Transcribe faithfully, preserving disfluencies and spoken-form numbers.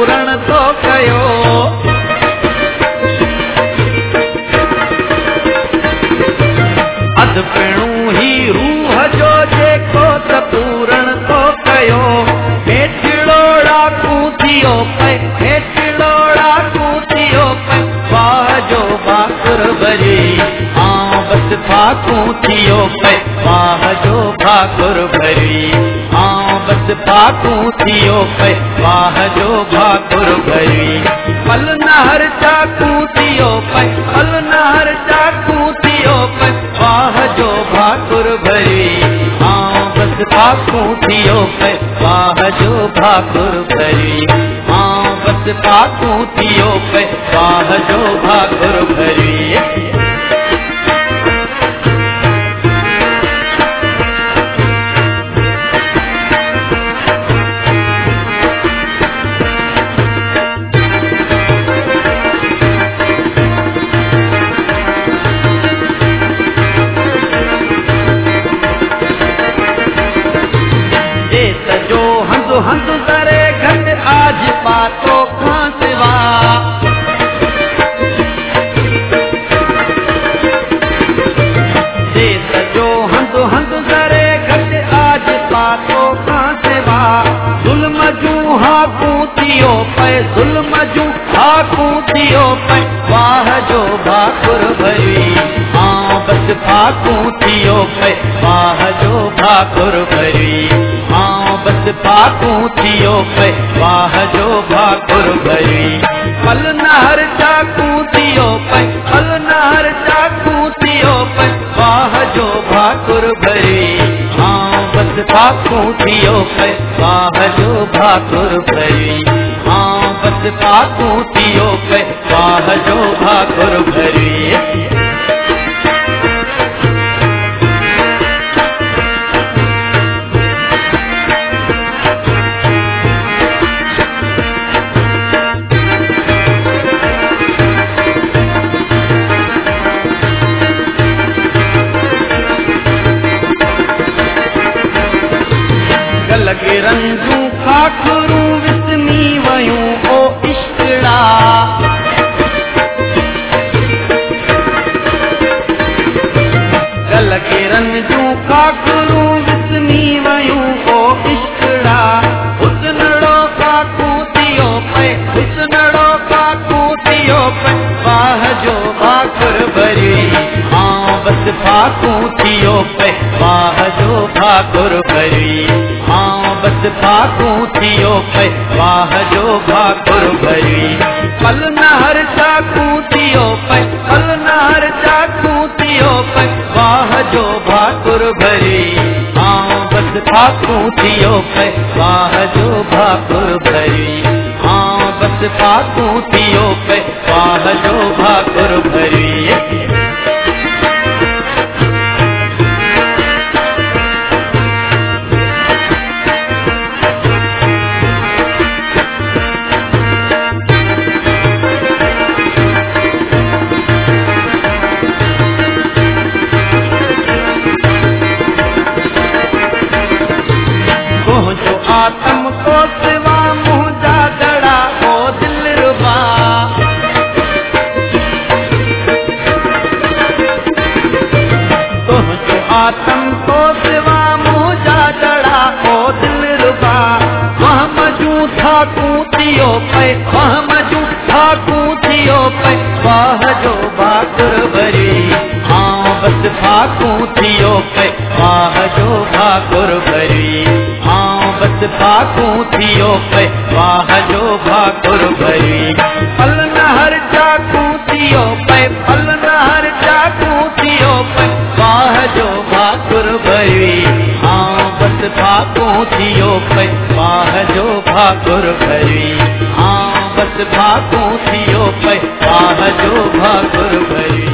पूरण तो कयो। अध पिणू ही रूह जो जेको त पूरण तो कयो। हेठिड़ो डाकू थियो पे, हेठिड़ो डाकू थियो पे, वाह जो भाकुर भरी आऊं बस फाकू थियो पे, वाह जो भाकुर भरी आऊं बस फाकू थियो पे, वाह जो भाकुर भरी। पल नहर चाकू थियो पे, पल नहर चाकू थियो पे, वाह जो भाकुर भरी आऊं बस फाकू थियो पे, वाह जो भाकुर भरी आऊं बस फाकू थियो पे, वाह जो भाकुर भरी। हंस करे घट आज पातो खां सिवा, जे सजो हंस हंस करे घट आज पातो खां सिवा। जुल्म जूं हाकू थियो पे, जुल्म जूं हाकू थियो पे, वाह जो भाकुर भरी आऊं बस फाकू थियो पे, वाह जो भाकुर भरी आऊं बस फाकू थियो पे, वाह जो भाकुर भरी। पल नहर चाकू थियो पे, पल नहर चाकू थियो पे, वाह जो भाकुर भरी आऊं बस फाकू थियो पे, वाह जो भाकुर भरी आऊं बस फाकू थियो पे, वाह जो भाकुर भरी। लगे रंजू खाखरू विस्मी वयूं ओ इश्कड़ा, लगे रंजू खाखरू विस्मी वयूं ओ इश्कड़ा। हुस्नड़ो खाकू थियो पे, हुस्नड़ो खाकू थियो पे, वाह जो भाकुर भरी आऊं बस फाकू थियो पे, वाह जो भाकुर भरी आऊं बस फाकू थियो पे, वाह जो भाकुर भरी। पल नहर चाकू थियो पे, पल नहर चाकू थियो पे, वाह जो भाकुर भरी आऊं बस फाकू थियो पे, वाह जो भाकुर भरी आऊं बस फाकू थियो पे, वाह जो भाकुर भरी। आत्म को सिवा मुँह जा जड़ा ओ दिल रुबा, तुम जो आत्म को सिवा मुँह जा जड़ा ओ दिल रुबा। वह मजू ठाकू थियो पे, वह मजू ठाकू थियो पे, वाह जो भाकुर भरी आऊं बस फाकू थियो पे, वाह जो भाकुर भरी बस फाकू थियो पे, वाह जो भाकुर भरी। पल नहर चाकू थियो पे, पल नहर चाकू थियो पे, वाह जो भाकुर भरी आऊं बस फाकू थियो पे, वाह जो भाकुर भरी आऊं बस फाकू थियो पे, वाह जो भाकुर भरी।